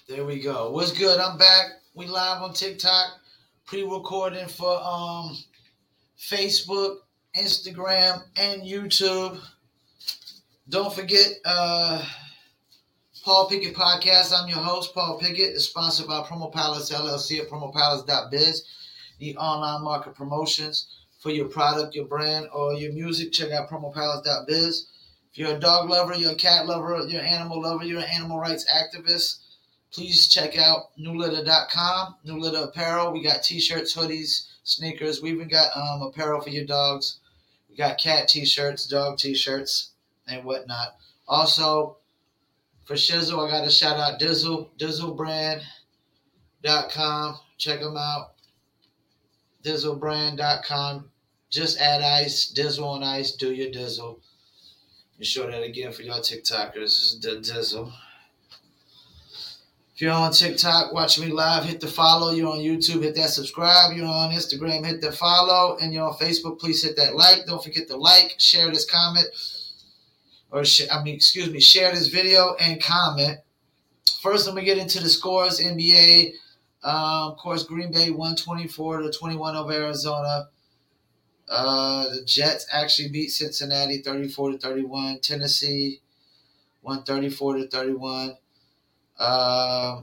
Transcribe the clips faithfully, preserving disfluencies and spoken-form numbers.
There we go. What's good? I'm back. We live on TikTok, pre-recording for um Facebook, Instagram, and YouTube. Don't forget, uh, Paul Pickett Podcast. I'm your host, Paul Pickett. It's sponsored by Promo Palace L L C at promo palace dot biz. The online market promotions for your product, your brand, or your music. Check out promo palace dot biz. If you're a dog lover, you're a cat lover, you're an animal lover, you're an animal rights activist, please check out new litter dot com, New Litter Apparel. We got t-shirts, hoodies, sneakers. We even got um, apparel for your dogs. We got cat t-shirts, dog t-shirts, and whatnot. Also, for Shizzle, I got to shout out Dizzle, dizzle brand dot com. Check them out. dizzle brand dot com. Just add ice, Dizzle on ice, do your Dizzle. And show that again for y'all TikTokers, the Dizzle. If you're on TikTok, watch me live, hit the follow. You're on YouTube, hit that subscribe. You're on Instagram, hit the follow. And you're on Facebook, please hit that like. Don't forget to like, share this comment. Or, sh- I mean, excuse me, share this video and comment. First, let me get into the scores. N B A, um, of course, Green Bay one twenty-four to twenty-one over Arizona. Uh, the Jets actually beat Cincinnati thirty-four to thirty-one. Tennessee won thirty-four to thirty-one. Uh,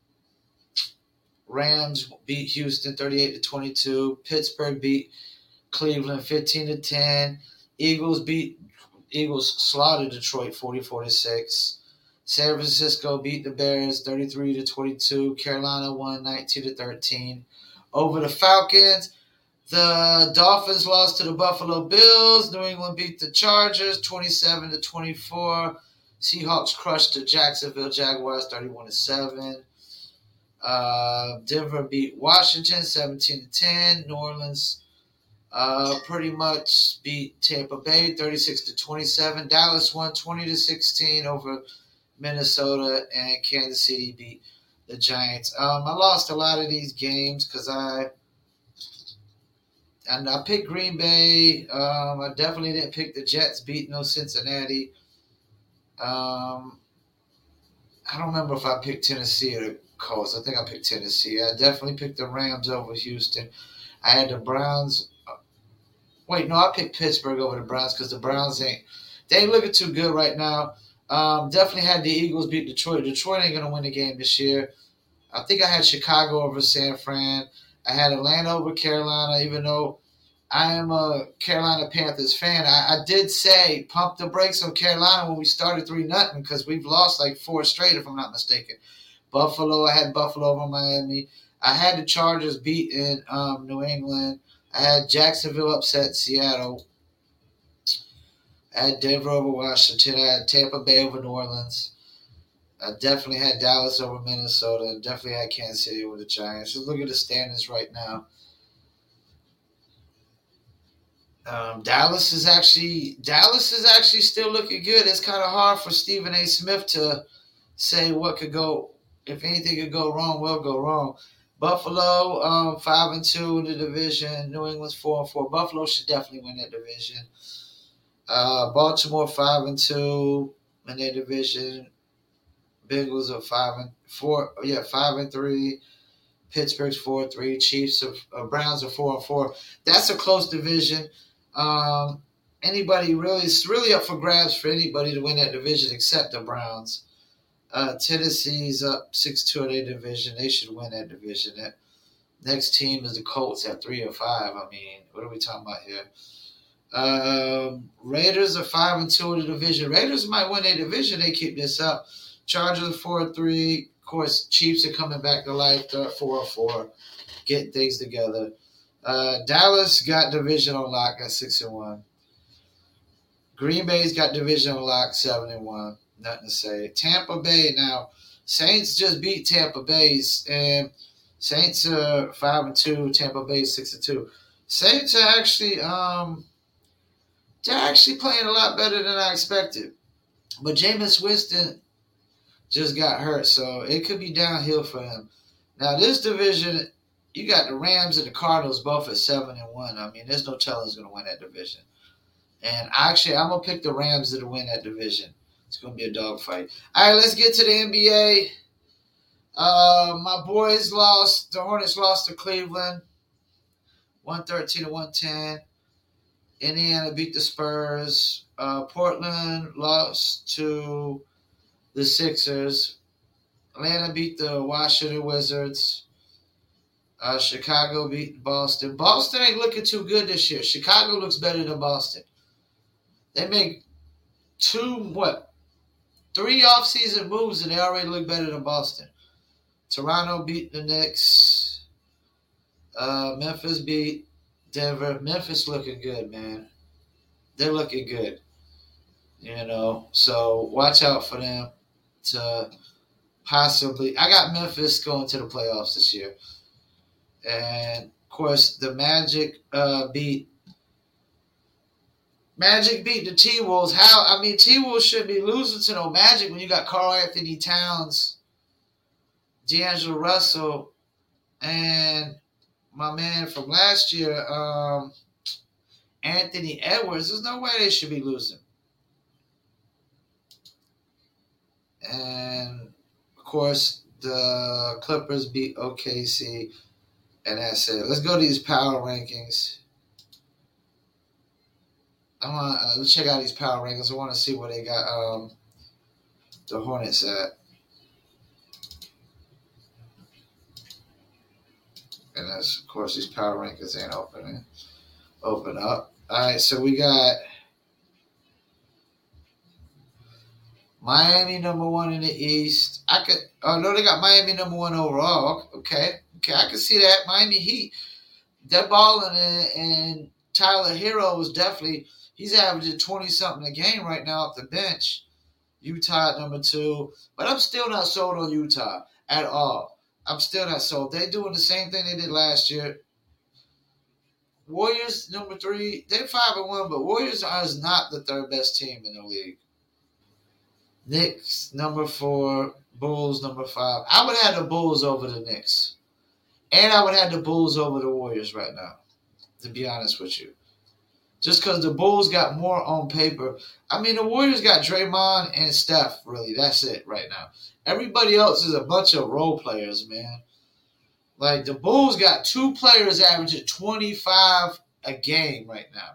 Rams beat Houston thirty-eight to twenty-two. Pittsburgh beat Cleveland fifteen to ten. Eagles beat Eagles slaughtered Detroit forty-four to six. San Francisco beat the Bears thirty-three to twenty-two. Carolina won nineteen to thirteen. Over the Falcons, the Dolphins lost to the Buffalo Bills. New England beat the Chargers twenty-seven to twenty-four. Seahawks crushed the Jacksonville Jaguars thirty-one to seven. Uh, Denver beat Washington seventeen to ten. New Orleans uh, pretty much beat Tampa Bay thirty-six to twenty-seven. Dallas won twenty to sixteen over Minnesota, and Kansas City beat the Giants. Um, I lost a lot of these games because I and I picked Green Bay. Um, I definitely didn't pick the Jets beating no Cincinnati. Um, I don't remember if I picked Tennessee or the Colts. I think I picked Tennessee. I definitely picked the Rams over Houston. I had the Browns. Wait, no, I picked Pittsburgh over the Browns because the Browns ain't they ain't looking too good right now. Um, definitely had the Eagles beat Detroit. Detroit ain't gonna win the game this year. I think I had Chicago over San Fran. I had Atlanta over Carolina, even though I am a Carolina Panthers fan. I, I did say pump the brakes on Carolina when we started three nothing because we've lost like four straight, if I'm not mistaken. Buffalo, I had Buffalo over Miami. I had the Chargers beat in um, New England. I had Jacksonville upset Seattle. I had Denver over Washington. I had Tampa Bay over New Orleans. I definitely had Dallas over Minnesota. I definitely had Kansas City over the Giants. Just look at the standings right now. Um, Dallas is actually Dallas is actually still looking good. It's kind of hard for Stephen A. Smith to say what could go. If anything could go wrong, will go wrong. Buffalo, um, five and two in the division. New England's four and four. Buffalo should definitely win that division. Uh, Baltimore five and two in their division. Bengals are five and four. Yeah, five and three. Pittsburgh's four and three. Chiefs of uh, Browns are four and four. That's a close division. Um, anybody really, it's really up for grabs for anybody to win that division except the Browns. Uh, Tennessee's up six two in their division. They should win that division. That next team is the Colts at three and five. I mean, what are we talking about here? Um, Raiders are five and two in the division. Raiders might win their division. They keep this up. Chargers are four and three. Of course, Chiefs are coming back to life. They're at four and four. Getting things together. Uh, Dallas got division on lock at six and one. Green Bay's got division on lock seven and one. Nothing to say. Tampa Bay now. Saints just beat Tampa Bay's and Saints are five and two. Tampa Bay six and two. Saints are actually um they're actually playing a lot better than I expected. But Jameis Winston just got hurt, so it could be downhill for him. Now this division, you got the Rams and the Cardinals both at seven and one. I mean, there's no telling who's gonna win that division. And actually, I'm gonna pick the Rams to win that division. It's gonna be a dogfight. All right, let's get to the N B A. Uh, my boys lost. The Hornets lost to Cleveland, one thirteen to one ten. Indiana beat the Spurs. Uh, Portland lost to the Sixers. Atlanta beat the Washington Wizards. Uh, Chicago beat Boston. Boston ain't looking too good this year. Chicago looks better than Boston. They make two, what, three offseason moves, and they already look better than Boston. Toronto beat the Knicks. Uh, Memphis beat Denver. Memphis looking good, man. They're looking good. You know, so watch out for them to possibly. I got Memphis going to the playoffs this year. And, of course, the Magic uh, beat Magic beat the T-Wolves. How? I mean, T-Wolves should be losing to no Magic when you got Karl-Anthony Towns, D'Angelo Russell, and my man from last year, um, Anthony Edwards. There's no way they should be losing. And, of course, the Clippers beat O K C, and that's it. Let's go to these power rankings. I want uh, let's check out these power rankings. I want to see where they got um, the Hornets at. And that's, of course, these power rankings ain't opening. Open up. All right, so we got Miami number one in the East. I could. Oh no, they got Miami number one overall. Okay, okay, I can see that. Miami Heat. They're balling, and, and Tyler Hero is definitely. He's averaging twenty something a game right now off the bench. Utah at number two, but I'm still not sold on Utah at all. I'm still not sold. They're doing the same thing they did last year. Warriors number three. They're five and one, but Warriors are not the third best team in the league. Knicks number four. Bulls number five. I would have the Bulls over the Knicks, and I would have the Bulls over the Warriors right now. To be honest with you, just because the Bulls got more on paper. I mean, the Warriors got Draymond and Steph. Really, that's it right now. Everybody else is a bunch of role players, man. Like, the Bulls got two players averaging twenty-five a game right now.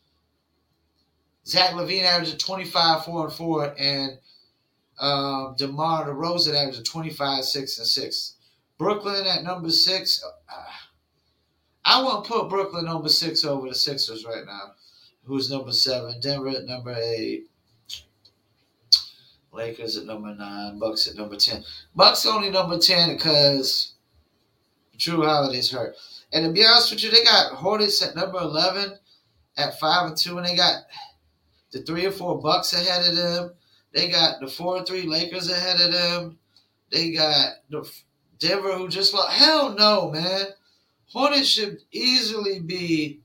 Zach LaVine averaging twenty-five, four and four, and um, DeMar DeRozan averaging twenty-five, six and six. Brooklyn at number six. Uh, I won't put Brooklyn number six over the Sixers right now. Who's number seven? Denver at number eight. Lakers at number nine. Bucks at number ten. Bucks only number ten because Drew Holiday's hurt. And to be honest with you, they got Hornets at number eleven at five and two, and they got the three and four Bucks ahead of them. They got the four and three Lakers ahead of them. They got the Denver who just lost. Hell no, man. Hornets should easily be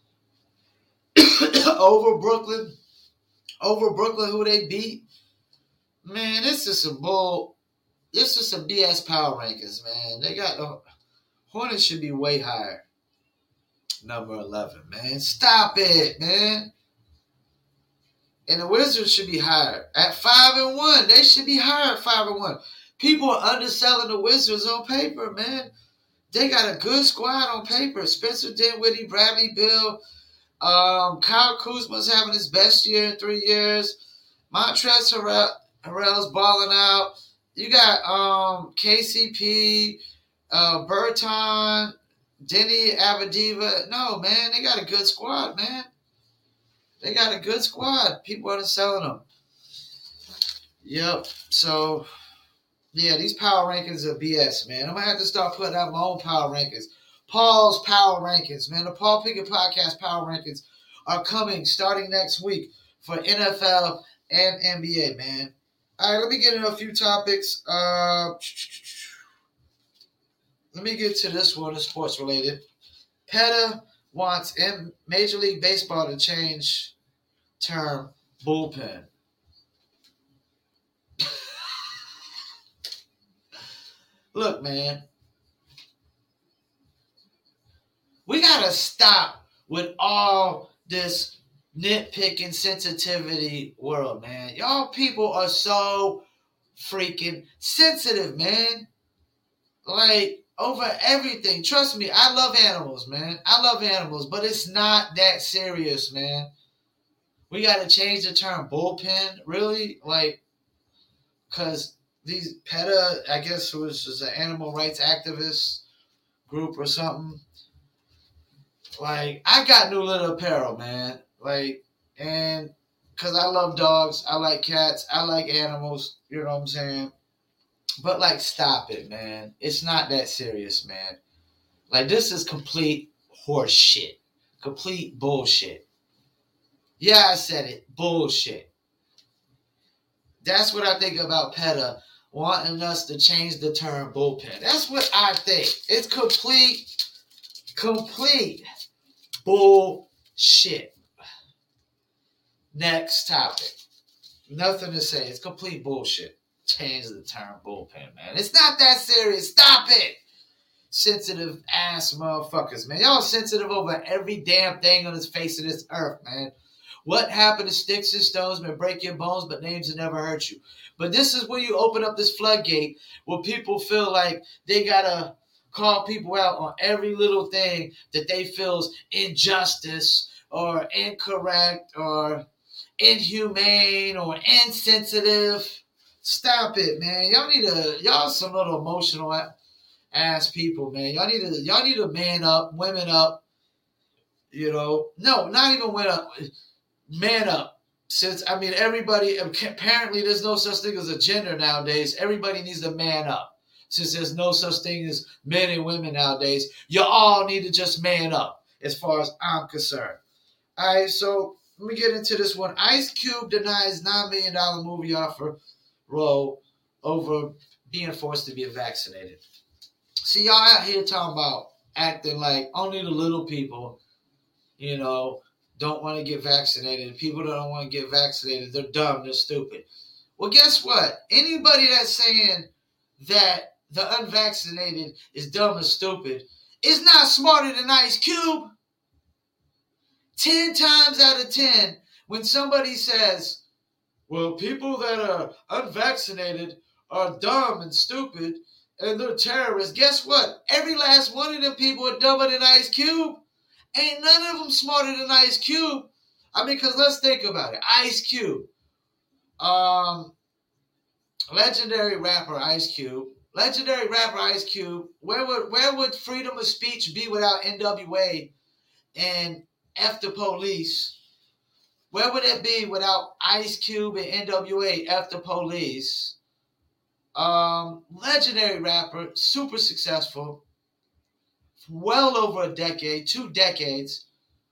over Brooklyn. Over Brooklyn, who they beat. Man, this is some bull. This is some B S power rankings, man. They got the Hornets should be way higher. Number eleven, man. Stop it, man. And the Wizards should be higher. At five and one. They should be higher at five and one. People are underselling the Wizards on paper, man. They got a good squad on paper. Spencer Dinwiddie, Bradley Beal, um, Kyle Kuzma's having his best year in three years. Montrezl Harrell, Harrell's balling out. You got um, K C P, uh, Berton, Denny Avdiva. No, man, they got a good squad, man. They got a good squad. People are selling them. Yep. So, yeah, these power rankings are B S, man. I'm going to have to start putting out my own power rankings. Paul's power rankings, man. The Paul Pickett Podcast power rankings are coming starting next week for N F L and N B A, man. All right, let me get into a few topics. Uh, let me get to this one, it's sports related. PETA wants in Major League Baseball to change term bullpen. Look, man, we got to stop with all this nitpicking sensitivity world, man. Y'all people are so freaking sensitive, man. Like, over everything. Trust me, I love animals, man. I love animals, but it's not that serious, man. We got to change the term bullpen, really? Like, because these PETA, I guess it was just an animal rights activist group or something. Like, I got new little apparel, man. Like, and because I love dogs, I like cats, I like animals, you know what I'm saying? But, like, stop it, man. It's not that serious, man. Like, this is complete horse shit. Complete bullshit. Yeah, I said it. Bullshit. That's what I think about PETA wanting us to change the term bullpen. That's what I think. It's complete, complete bullshit. Next topic. Nothing to say. It's complete bullshit. Change the term bullpen, man. It's not that serious. Stop it. Sensitive ass motherfuckers, man. Y'all sensitive over every damn thing on this face of this earth, man. What happened to sticks and stones may break your bones, but names will never hurt you. But this is when you open up this floodgate where people feel like they gotta call people out on every little thing that they feel's injustice or incorrect or inhumane or insensitive. Stop it, man. Y'all need to, y'all some little emotional ass people, man. Y'all need to, y'all need to man up, women up, you know. No, not even women up. Man up. Since, I mean, everybody, apparently there's no such thing as a gender nowadays. Everybody needs to man up. Since there's no such thing as men and women nowadays, you all need to just man up, as far as I'm concerned. All right, so let me get into this one. Ice Cube denies nine million dollars movie offer role over being forced to be vaccinated. See, y'all out here talking about acting like only the little people, you know, don't want to get vaccinated. People that don't want to get vaccinated, they're dumb, they're stupid. Well, guess what? Anybody that's saying that the unvaccinated is dumb and stupid is not smarter than Ice Cube. Ten times out of ten, when somebody says, well, people that are unvaccinated are dumb and stupid and they're terrorists, guess what? Every last one of them people are dumber than Ice Cube. Ain't none of them smarter than Ice Cube. I mean, because let's think about it. Ice Cube. Um, legendary rapper Ice Cube. Legendary rapper Ice Cube. Where would where would freedom of speech be without N W A and F the police? Where would it be without Ice Cube and N W A, F the police? Um, legendary rapper, super successful. Well over a decade, two decades,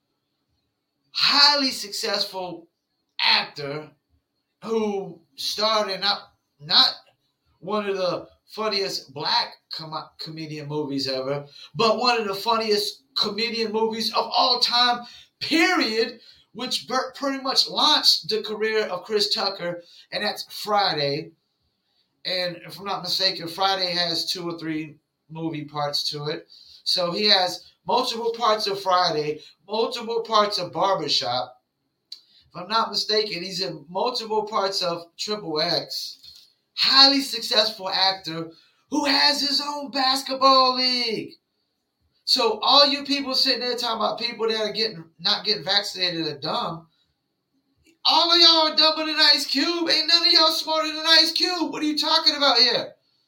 highly successful actor who starred in not, not one of the funniest black com- comedian movies ever, but one of the funniest comedian movies of all time, period, which pretty much launched the career of Chris Tucker, and that's Friday. And if I'm not mistaken, Friday has two or three movie parts to it. So he has multiple parts of Friday, multiple parts of Barbershop. If I'm not mistaken, he's in multiple parts of Triple X. Highly successful actor who has his own basketball league. So all you people sitting there talking about people that are getting not getting vaccinated are dumb. All of y'all are dumber than Ice Cube. Ain't none of y'all smarter than Ice Cube. What are you talking about here?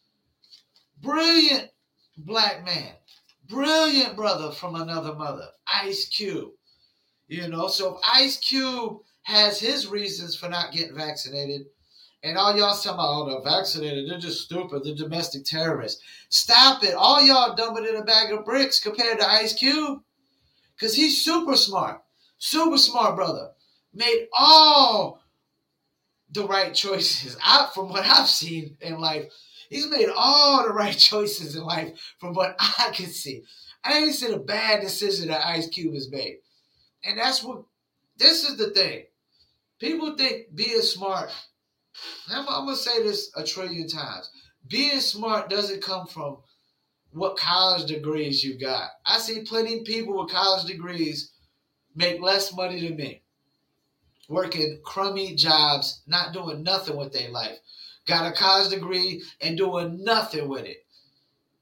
Brilliant black man. Brilliant brother from another mother, Ice Cube. You know, so if Ice Cube has his reasons for not getting vaccinated, and all y'all talking about, oh, they're vaccinated, they're just stupid, they're domestic terrorists. Stop it. All y'all dumber than a bag of bricks compared to Ice Cube. Because he's super smart. Super smart brother. Made all the right choices. I, from what I've seen in life, he's made all the right choices in life from what I can see. I ain't seen a bad decision that Ice Cube has made. And that's what, this is the thing. People think being smart, I'm, I'm going to say this a trillion times. Being smart doesn't come from what college degrees you got. I see plenty of people with college degrees make less money than me. Working crummy jobs, not doing nothing with their life. Got a college degree and doing nothing with it.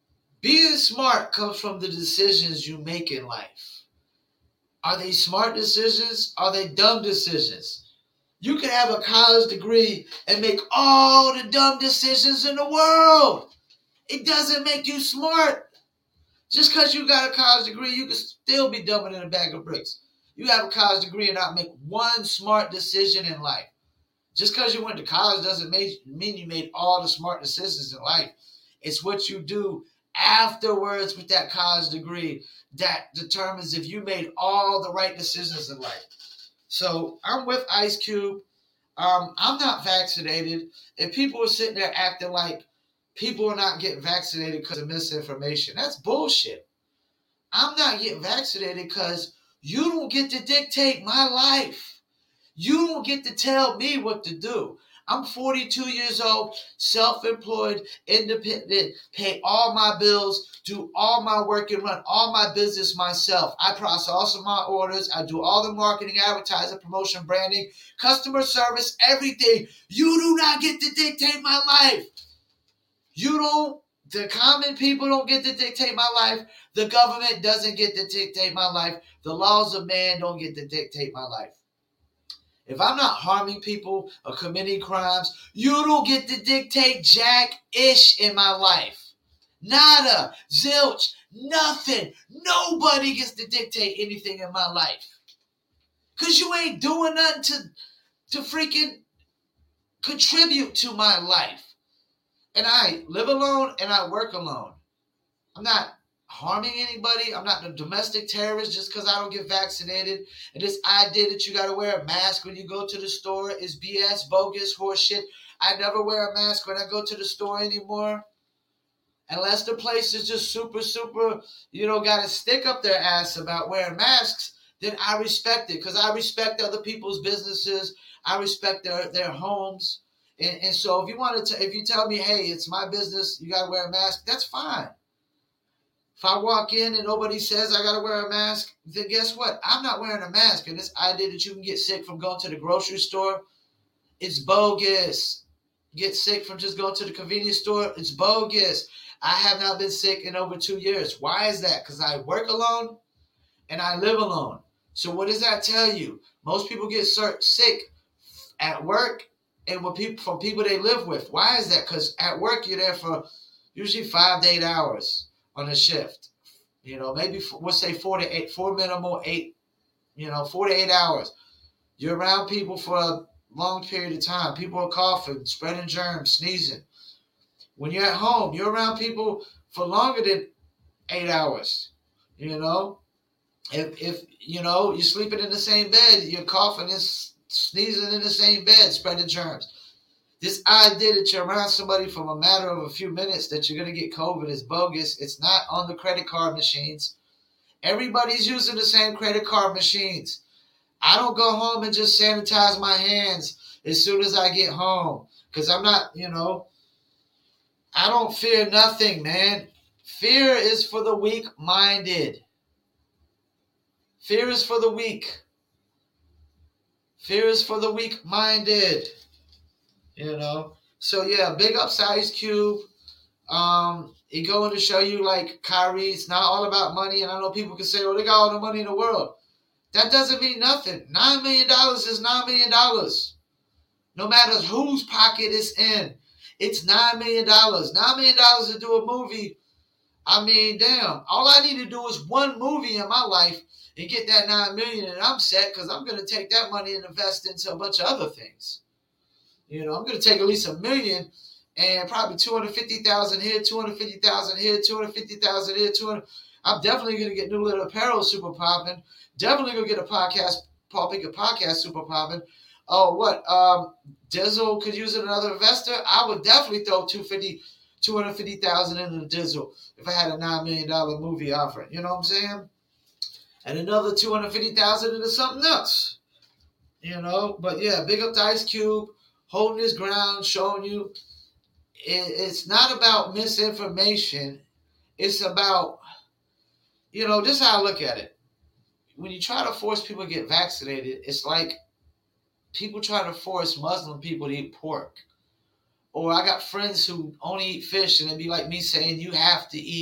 Being smart comes from the decisions you make in life. Are they smart decisions? Are they dumb decisions? You can have a college degree and make all the dumb decisions in the world. It doesn't make you smart. Just because you got a college degree, you can still be dumber than a bag of bricks. You have a college degree and not make one smart decision in life. Just because you went to college doesn't make, mean you made all the smart decisions in life. It's what you do afterwards with that college degree that determines if you made all the right decisions in life. So I'm with Ice Cube. Um, I'm not vaccinated. If people are sitting there acting like people are not getting vaccinated because of misinformation, that's bullshit. I'm not getting vaccinated because you don't get to dictate my life. You don't get to tell me what to do. I'm forty-two years old, self-employed, independent, pay all my bills, do all my work and run all my business myself. I process all of my orders. I do all the marketing, advertising, promotion, branding, customer service, everything. You do not get to dictate my life. You don't, the common people don't get to dictate my life. The government doesn't get to dictate my life. The laws of man don't get to dictate my life. If I'm not harming people or committing crimes, you don't get to dictate jack-ish in my life. Nada, zilch, nothing. Nobody gets to dictate anything in my life. Because you ain't doing nothing to, to freaking contribute to my life. And I live alone and I work alone. I'm not harming anybody. I'm not a domestic terrorist just because I don't get vaccinated. And this idea that you got to wear a mask when you go to the store is B S, bogus, horseshit. I never wear a mask when I go to the store anymore. Unless the place is just super, super, you know, got a stick up their ass about wearing masks, then I respect it because I respect other people's businesses. I respect their, their homes. And, and so if you want to, if you tell me, hey, it's my business, you got to wear a mask, that's fine. If I walk in and nobody says I got to wear a mask, then guess what? I'm not wearing a mask. And this idea that you can get sick from going to the grocery store, it's bogus. Get sick from just going to the convenience store, it's bogus. I have not been sick in over two years. Why is that? Because I work alone and I live alone. So what does that tell you? Most people get sick at work and with people from people they live with. Why is that? Because at work you're there for usually five to eight hours on a shift. You know, maybe we'll say four to eight, four minimal eight, you know, four to eight hours. You're around people for a long period of time. People are coughing, spreading germs, sneezing. When you're at home, you're around people for longer than eight hours. You know, if if you know you're sleeping in the same bed, you're coughing and sneezing in the same bed, spreading germs. This idea that you're around somebody from a matter of a few minutes that you're going to get COVID is bogus. It's not on the credit card machines. Everybody's using the same credit card machines. I don't go home and just sanitize my hands as soon as I get home because I'm not, you know, I don't fear nothing, man. Fear is for the weak-minded. Fear is for the weak. Fear is for the weak-minded. You know, so yeah, big ups to Ice Cube. Um, he going to show you like Kyrie, it's not all about money. And I know people can say, oh, they got all the money in the world. That doesn't mean nothing. Nine million dollars is nine million dollars. No matter whose pocket it's in, it's nine million dollars. Nine million dollars to do a movie. I mean, damn. All I need to do is one movie in my life and get that nine million, and I'm set because I'm going to take that money and invest into a bunch of other things. You know, I'm going to take at least a million and probably two hundred fifty thousand here, two hundred fifty thousand here, two hundred fifty thousand here, two hundred. I'm definitely going to get New Little Apparel super popping. Definitely going to get a podcast, Paul Pickett podcast super popping. Oh, what? Um, Dizzle could use another investor. I would definitely throw two hundred fifty thousand into Dizzle if I had a nine million dollars movie offering. You know what I'm saying? And another two hundred fifty thousand into something else. You know? But yeah, big up to Ice Cube. Holding his ground, showing you it, it's not about misinformation. It's about, you know, this is how I look at it. When you try to force people to get vaccinated, it's like people try to force Muslim people to eat pork. Or I got friends who only eat fish, and it'd be like me saying you have to eat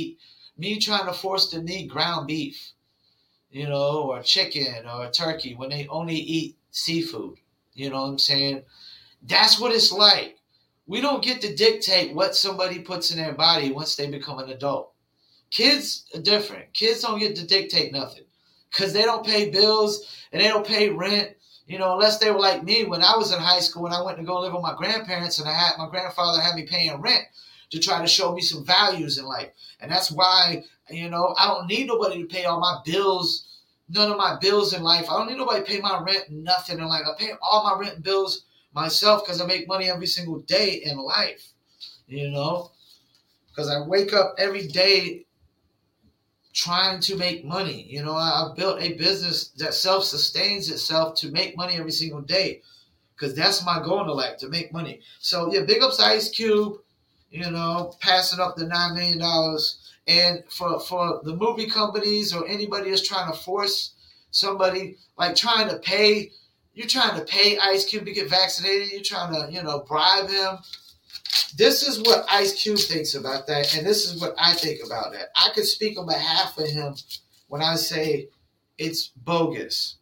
me trying to force them to eat ground beef, you know, or chicken or turkey when they only eat seafood. You know what I'm saying? That's what it's like. We don't get to dictate what somebody puts in their body once they become an adult. Kids are different. Kids don't get to dictate nothing because they don't pay bills and they don't pay rent. You know, unless they were like me when I was in high school and I went to go live with my grandparents and I had my grandfather had me paying rent to try to show me some values in life. And that's why, you know, I don't need nobody to pay all my bills, none of my bills in life. I don't need nobody to pay my rent, nothing. And like I pay all my rent and bills myself because I make money every single day in life, you know, because I wake up every day trying to make money. You know, I've built a business that self-sustains itself to make money every single day because that's my goal in life, to make money. So, yeah, big ups to Ice Cube, you know, passing up the nine million dollars. And for, for the movie companies or anybody that's trying to force somebody, like trying to pay, you're trying to pay Ice Cube to get vaccinated, you're trying to, you know, bribe him. This is what Ice Cube thinks about that, and this is what I think about that. I could speak on behalf of him when I say it's bogus.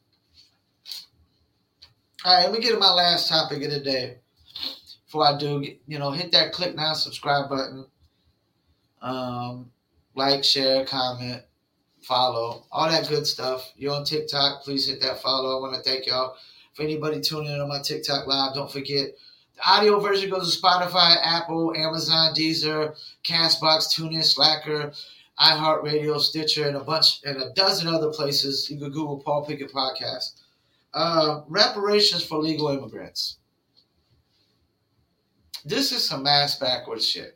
All right, let me get to my last topic of the day. Before I do, you know, hit that click now, subscribe button. Um, like, share, comment, follow, all that good stuff. You're on TikTok, please hit that follow. I want to thank y'all. For anybody tuning in on my TikTok live, don't forget, the audio version goes to Spotify, Apple, Amazon, Deezer, Castbox, TuneIn, Slacker, iHeartRadio, Stitcher, and a bunch, and a dozen other places. You can Google Paul Pickett Podcast. Uh, reparations for legal immigrants. This is some mass backwards shit.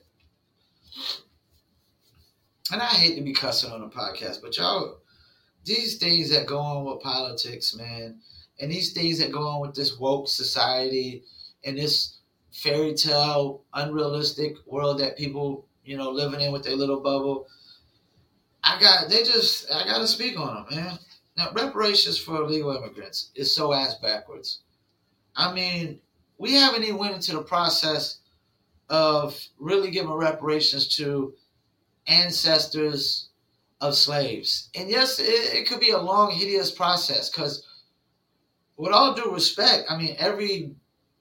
And I hate to be cussing on a podcast, but y'all, these things that go on with politics, man, and these things that go on with this woke society and this fairy tale, unrealistic world that people, you know, living in with their little bubble, I got, they just, I got to speak on them, man. Now, reparations for illegal immigrants is so ass backwards. I mean, we haven't even went into the process of really giving reparations to ancestors of slaves. And yes, it, it could be a long, hideous process because with all due respect, I mean, every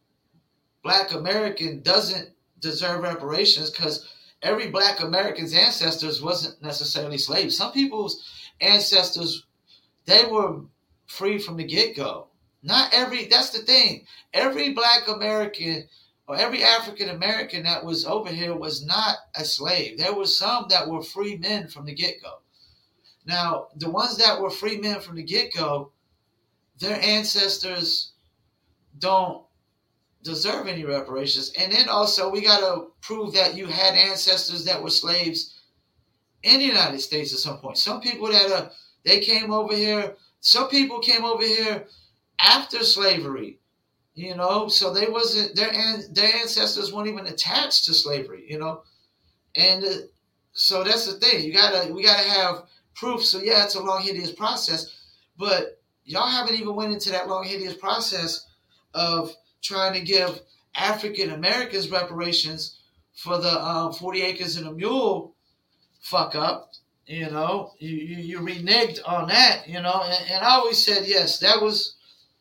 Black American doesn't deserve reparations because every Black American's ancestors wasn't necessarily slaves. Some people's ancestors, they were free from the get-go. Not every, that's the thing. Every Black American or every African American that was over here was not a slave. There were some that were free men from the get-go. Now, the ones that were free men from the get-go, their ancestors don't deserve any reparations. And then also, we got to prove that you had ancestors that were slaves in the United States at some point. Some people that are, they came over here, some people came over here after slavery, you know, so they wasn't, their, their ancestors weren't even attached to slavery, you know. And uh, so that's the thing. You gotta, we gotta have proof. So yeah, it's a long, hideous process, but y'all haven't even went into that long, hideous process of trying to give African Americans reparations for the um, forty acres and a mule fuck up. You know, you, you, you reneged on that, you know, and, and I always said, yes, that was,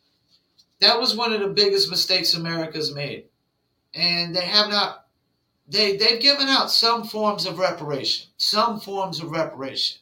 that was one of the biggest mistakes America's made. And they have not, they, they've given out some forms of reparation, some forms of reparation,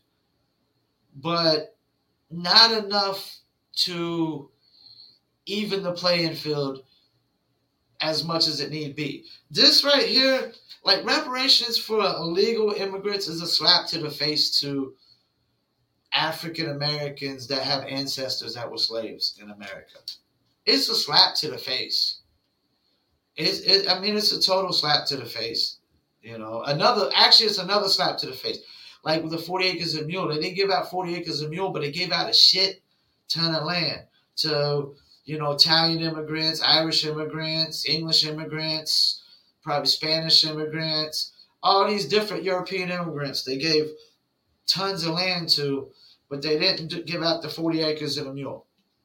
but not enough to even the playing field as much as it need be. This right here, like reparations for illegal immigrants is a slap to the face to African Americans that have ancestors that were slaves in America. It's a slap to the face. It's, it, I mean, it's a total slap to the face. You know, another, actually, it's another slap to the face. Like with the forty acres of mule, they didn't give out forty acres of mule, but they gave out a shit ton of land to, you know, Italian immigrants, Irish immigrants, English immigrants, probably Spanish immigrants, all these different European immigrants. They gave tons of land to, but they didn't give out the forty acres and a mule.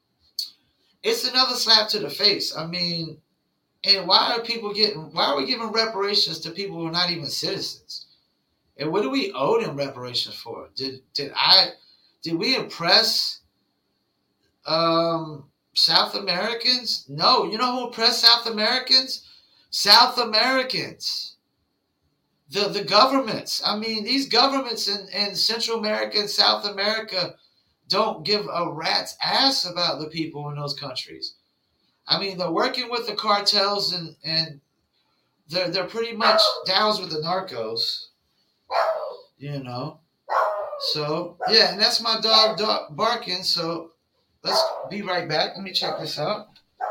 It's another slap to the face. I mean, and why are people getting, why are we giving reparations to people who are not even citizens? And what do we owe them reparations for? Did did I did we oppress um, South Americans? No. You know who oppressed South Americans? South Americans. The the governments. I mean, these governments in, in Central America and South America don't give a rat's ass about the people in those countries. I mean, they're working with the cartels and, and they're they're pretty much down with the narcos, you know. So yeah, and that's my dog, dog barking. So let's be right back. Let me check this out.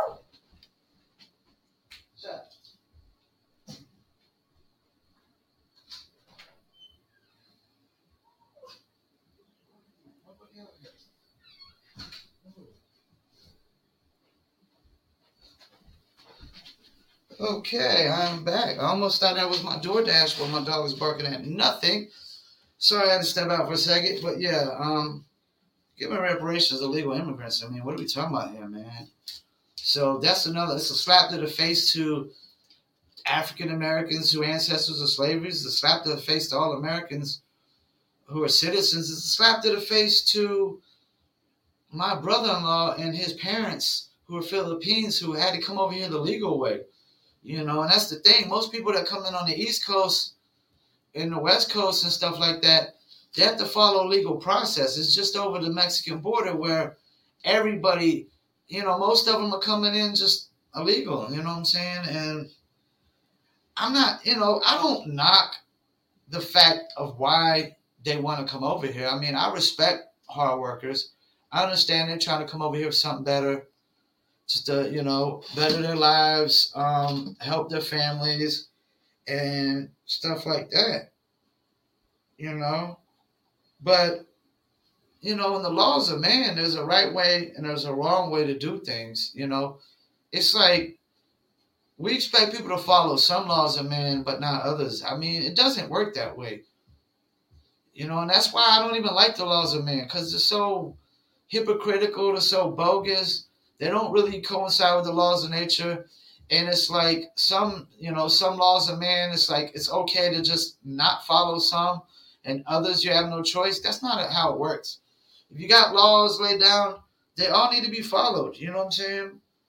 Okay, I'm back. I almost thought that was my DoorDash while my dog was barking at nothing. Sorry, I had to step out for a second, but yeah, um, giving reparations to illegal immigrants. I mean, what are we talking about here, man? So that's another. It's a slap to the face to African Americans who are ancestors of slavery. It's a slap to the face to all Americans who are citizens. It's a slap to the face to my brother-in-law and his parents who are Philippines who had to come over here the legal way. You know, and that's the thing. Most people that come in on the East Coast and the West Coast and stuff like that, they have to follow legal process. It's just over the Mexican border where everybody, you know, most of them are coming in just illegal. You know what I'm saying? And I'm not, you know, I don't knock the fact of why they want to come over here. I mean, I respect hard workers. I understand they're trying to come over here for something better. Just to, you know, better their lives, um, help their families, and stuff like that. You know? But, you know, in the laws of man, there's a right way and there's a wrong way to do things, you know? It's like we expect people to follow some laws of man, but not others. I mean, it doesn't work that way. You know, and that's why I don't even like the laws of man, because they're so hypocritical, they're so bogus. They don't really coincide with the laws of nature. And it's like some, you know, some laws of man, it's like it's okay to just not follow some and others you have no choice. That's not how it works. If you got laws laid down, they all need to be followed. You know what I'm saying?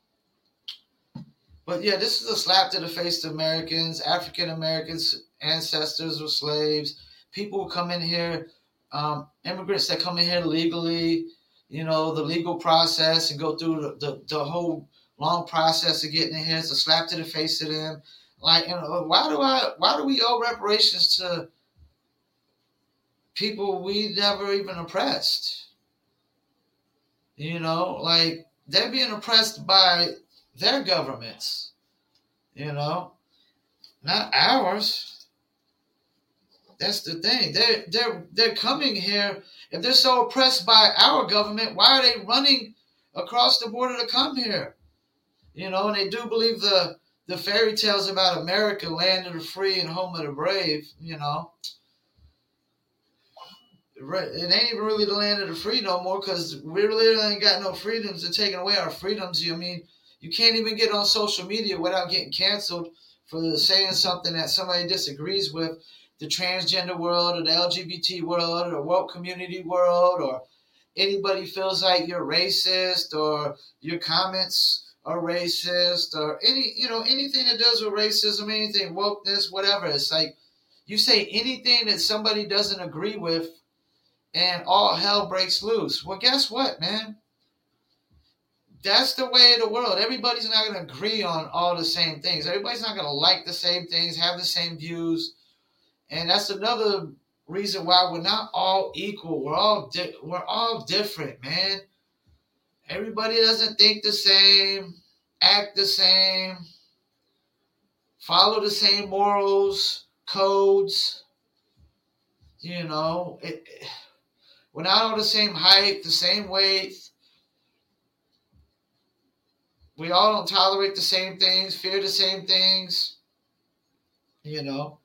But yeah, this is a slap to the face to Americans, African Americans, ancestors of slaves, people who come in here, um, immigrants that come in here legally, you know, the legal process and go through the, the, the whole long process of getting in here. It's a slap to the face to them. Like, you know, why do I, why do we owe reparations to people we never even oppressed? You know, like they're being oppressed by their governments, you know, not ours. That's the thing. They're, they're, they're coming here. If they're so oppressed by our government, why are they running across the border to come here? You know, and they do believe the, the fairy tales about America, land of the free and home of the brave, you know. It ain't even really the land of the free no more, because we really ain't got no freedoms. They're taking away our freedoms. I mean, you can't even get on social media without getting canceled for saying something that somebody disagrees with. The transgender world or the L G B T world or the woke community world, or anybody feels like you're racist or your comments are racist or any, you know, anything that does with racism, anything, wokeness, whatever. It's like you say anything that somebody doesn't agree with and all hell breaks loose. Well, guess what, man? That's the way of the world. Everybody's not going to agree on all the same things. Everybody's not going to like the same things, have the same views. And that's another reason why we're not all equal. We're all di- we're all different, man. Everybody doesn't think the same, act the same, follow the same morals, codes. You know, it, it, we're not all the same height, the same weight. We all don't tolerate the same things, fear the same things. You know.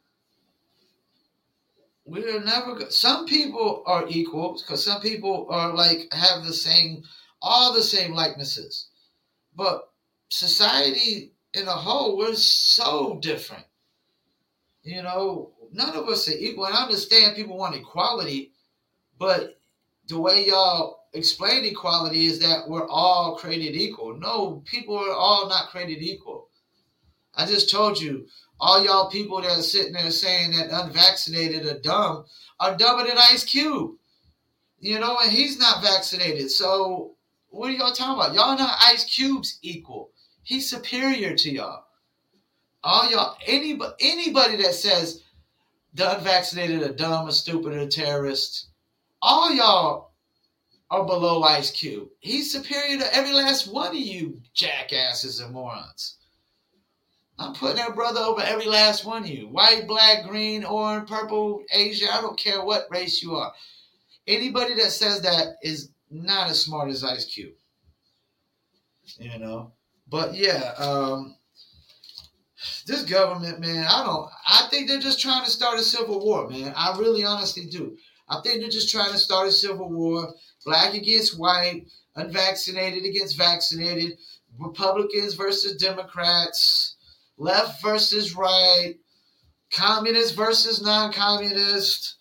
We're never. Some people are equal because some people are like have the same, all the same likenesses, but society in a whole, we're so different. You know, none of us are equal. And I understand people want equality, but the way y'all explain equality is that we're all created equal. No, people are all not created equal. I just told you, all y'all people that are sitting there saying that unvaccinated are dumb are dumber than Ice Cube. You know, and he's not vaccinated. So what are y'all talking about? Y'all not Ice Cube's equal. He's superior to y'all. All y'all, anybody, anybody that says the unvaccinated are dumb or stupid or terrorists, all y'all are below Ice Cube. He's superior to every last one of you jackasses and morons. I'm putting that brother over every last one of you. White, black, green, orange, purple, Asian. I don't care what race you are. Anybody that says that is not as smart as Ice Cube. You know? But yeah, um, this government, man, I don't, I think they're just trying to start a civil war, man. I really honestly do. I think they're just trying to start a civil war. Black against white, unvaccinated against vaccinated, Republicans versus Democrats, left versus right, communist versus non-communist.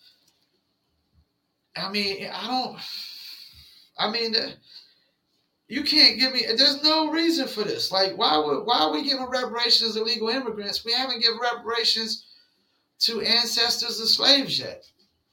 I mean, I don't, I mean, you can't give me, there's no reason for this. Like, why would, why are we giving reparations to illegal immigrants? We haven't given reparations to ancestors of slaves yet.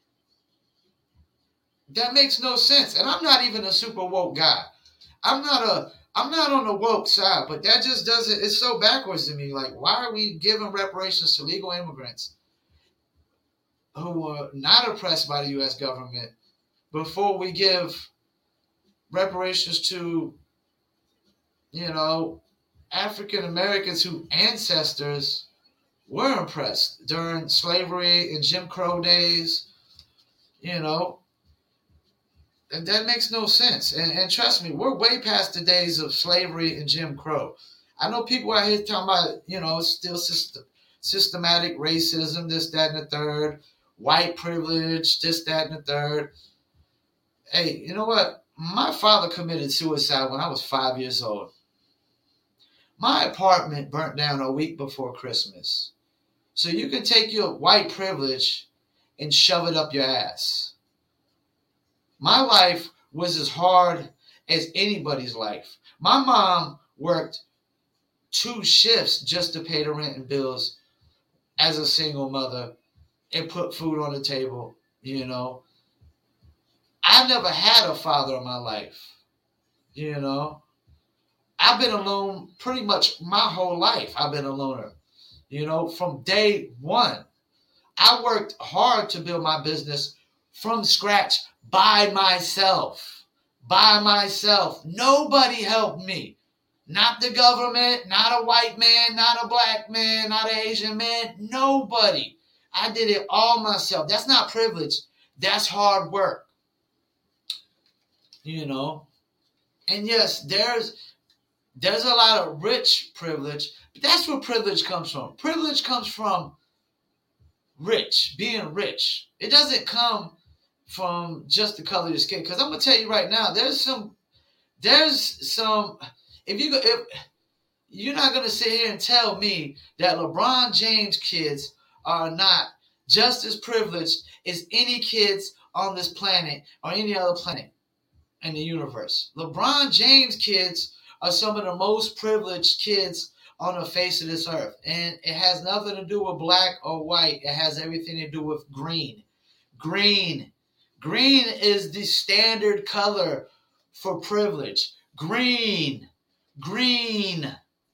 That makes no sense. And I'm not even a super woke guy. I'm not a, I'm not on the woke side, but that just doesn't, it's so backwards to me. Like, why are we giving reparations to legal immigrants who were not oppressed by the U S government before we give reparations to, you know, African Americans whose ancestors were oppressed during slavery and Jim Crow days, you know? And that makes no sense. And, and trust me, we're way past the days of slavery and Jim Crow. I know people out here talking about, you know, still system, systematic racism, this, that, and the third, white privilege, this, that, and the third. Hey, you know what? My father committed suicide when I was five years old. My apartment burnt down a week before Christmas. So you can take your white privilege and shove it up your ass. My life was as hard as anybody's life. My mom worked two shifts just to pay the rent and bills as a single mother and put food on the table, you know. I never had a father in my life, you know. I've been alone pretty much my whole life. I've been a loner, you know, from day one. I worked hard to build my business from scratch by myself, by myself. Nobody helped me. Not the government, not a white man, not a black man, not an Asian man, nobody. I did it all myself. That's not privilege. That's hard work. You know? And yes, there's there's a lot of rich privilege, but that's where privilege comes from. Privilege comes from rich, being rich. It doesn't come from just the color of your skin. Because I'm gonna tell you right now, there's some, there's some. If you go, if you're not gonna sit here and tell me that LeBron James kids are not just as privileged as any kids on this planet or any other planet in the universe. LeBron James kids are some of the most privileged kids on the face of this earth, and it has nothing to do with black or white. It has everything to do with green. Green. Green is the standard color for privilege. Green. Green.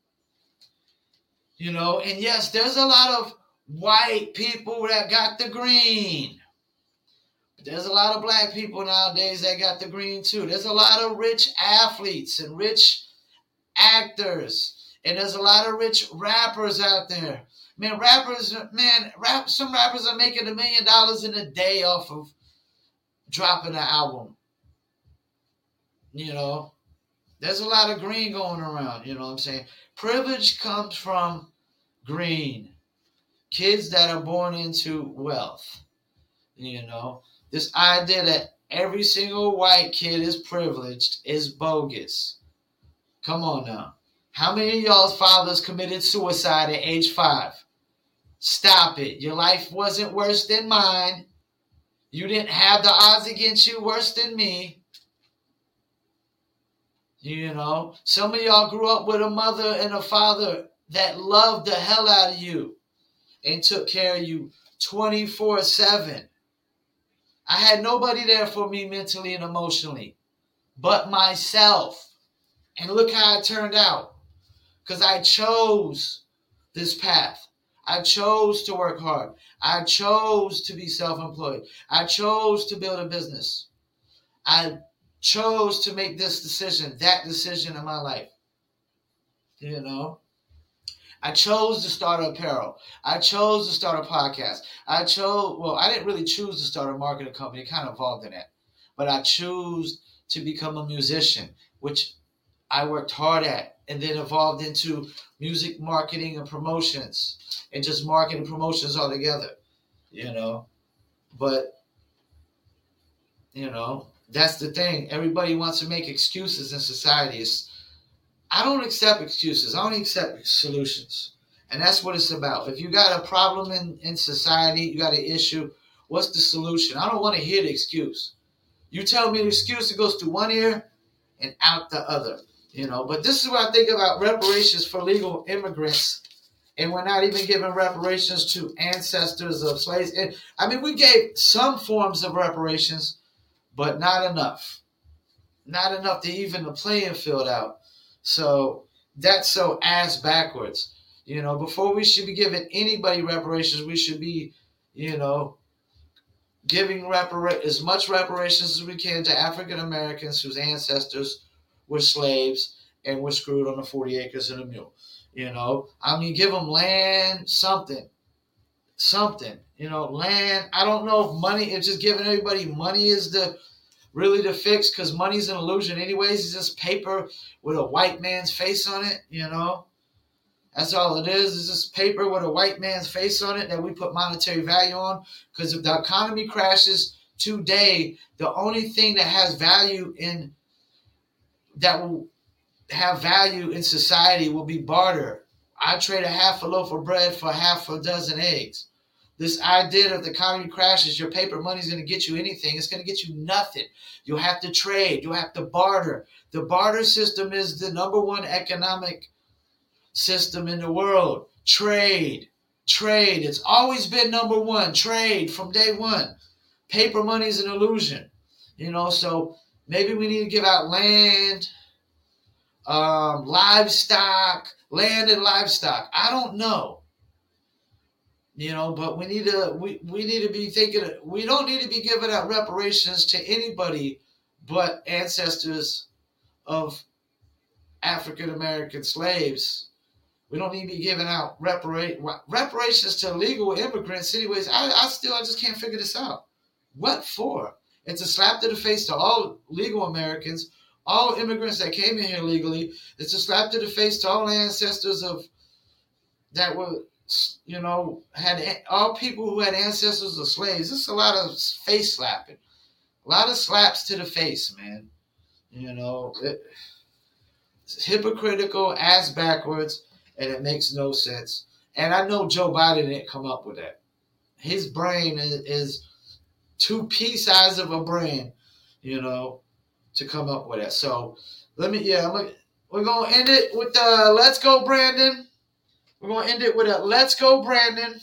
You know, and yes, there's a lot of white people that got the green. But there's a lot of black people nowadays that got the green too. There's a lot of rich athletes and rich actors. And there's a lot of rich rappers out there. Man, rappers, man, rap, some rappers are making a million dollars in a day off of dropping an album. You know, there's a lot of green going around. You know what I'm saying? Privilege comes from green. Kids that are born into wealth. You know, this idea that every single white kid is privileged is bogus. Come on now. How many of y'all's fathers committed suicide at age five? Stop it. Your life wasn't worse than mine. You didn't have the odds against you worse than me. You know, some of y'all grew up with a mother and a father that loved the hell out of you and took care of you twenty-four seven. I had nobody there for me mentally and emotionally but myself. And look how it turned out. Because I chose this path. I chose to work hard. I chose to be self-employed. I chose to build a business. I chose to make this decision, that decision in my life. You know? I chose to start apparel. I chose to start a podcast. I chose, well, I didn't really choose to start a marketing company. It kind of evolved in that. But I chose to become a musician, which I worked hard at, and then evolved into music marketing and promotions, and just marketing promotions altogether, you know. But, you know, that's the thing. Everybody wants to make excuses in society. It's, I don't accept excuses. I only accept solutions. And that's what it's about. If you got a problem in, in society, you got an issue, what's the solution? I don't want to hear the excuse. You tell me the excuse, it goes through one ear and out the other. You know, but this is what I think about reparations for legal immigrants. And we're not even giving reparations to ancestors of slaves. And I mean, we gave some forms of reparations, but not enough. Not enough to even the playing field out. So that's so ass backwards. You know, before we should be giving anybody reparations, we should be, you know, giving repara- as much reparations as we can to African Americans whose ancestors were slaves and were screwed on the forty acres and a mule. You know, I mean, give them land, something, something, you know, land. I don't know if money, if just giving everybody money is the really the fix, because money's an illusion anyways. It's just paper with a white man's face on it, you know. That's all it is. It's just paper with a white man's face on it that we put monetary value on. Because if the economy crashes today, the only thing that has value in that will have value in society will be barter. I trade a half a loaf of bread for half a dozen eggs. This idea that the economy crashes, your paper money is going to get you anything. It's going to get you nothing. You'll have to trade. You'll have to barter. The barter system is the number one economic system in the world. Trade. Trade. It's always been number one. Trade from day one. Paper money is an illusion. You know, so maybe we need to give out land, um, livestock, land and livestock. I don't know. You know, but we need to we, we need to be thinking, we don't need to be giving out reparations to anybody but ancestors of African American slaves. We don't need to be giving out repara- reparations to illegal immigrants anyways. I, I still I just can't figure this out. What for? It's a slap to the face to all legal Americans, all immigrants that came in here legally. It's a slap to the face to all ancestors of that were, you know, had all people who had ancestors of slaves. It's a lot of face slapping, a lot of slaps to the face, man. You know, it, it's hypocritical, ass backwards, and it makes no sense. And I know Joe Biden didn't come up with that. His brain is, is two pea size of a brain, you know, to come up with that. So let me, yeah, I'm gonna, we're gonna end it with the "Let's Go, Brandon." We're going to end it with a "Let's Go, Brandon."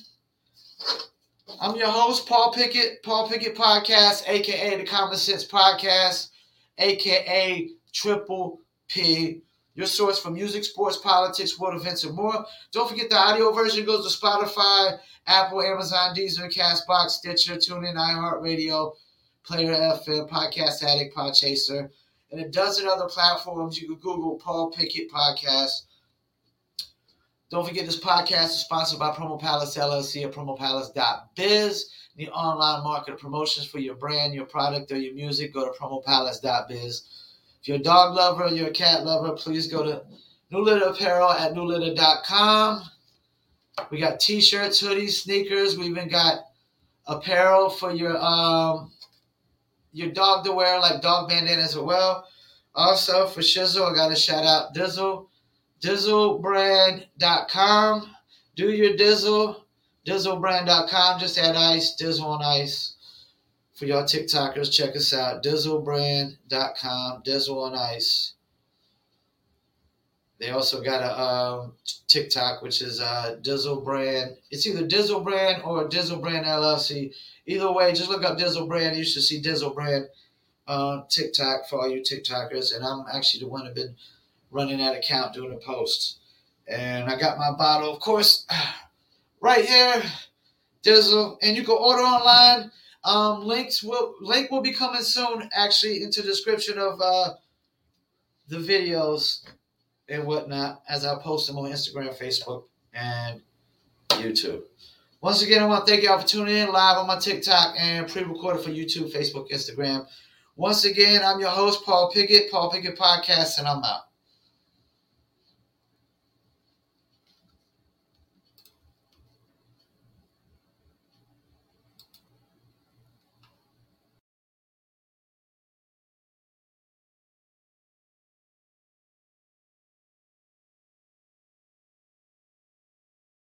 I'm your host, Paul Pickett, Paul Pickett Podcast, a k a. The Common Sense Podcast, a k a. Triple P, your source for music, sports, politics, world events, and more. Don't forget the audio version goes to Spotify, Apple, Amazon, Deezer, CastBox, Stitcher, TuneIn, iHeartRadio, Player F M, Podcast Addict, Podchaser, and a dozen other platforms. You can Google Paul Pickett Podcast. Don't forget this podcast is sponsored by Promo Palace L L C at promo palace dot biz. Need online market promotions for your brand, your product, or your music, go to promo palace dot biz. If you're a dog lover, you're a cat lover, please go to New Litter Apparel at new litter dot com. We got t-shirts, hoodies, sneakers. We even got apparel for your um your dog to wear, like dog bandanas as well. Also, for Shizzle, I got to shout out Dizzle. dizzle brand dot com. Do your Dizzle. Dizzle Brand dot com. Just add ice, Dizzle on ice. For y'all TikTokers, check us out. Dizzle Brand dot com. Dizzle on ice. They also got a um, TikTok, which is uh, Dizzle Brand. It's either Dizzle Brand or Dizzle Brand L L C. Either way, just look up Dizzle Brand. You should see Dizzle Brand uh, TikTok for all you TikTokers. And I'm actually the one who's been running that account, doing the posts. And I got my bottle, of course, right here, Dizzle. And you can order online. Um, links will link will be coming soon, actually, into the description of uh, the videos and whatnot, as I post them on Instagram, Facebook, and YouTube. Once again, I want to thank y'all for tuning in live on my TikTok and pre-recorded for YouTube, Facebook, Instagram. Once again, I'm your host, Paul Pickett, Paul Pickett Podcast, and I'm out.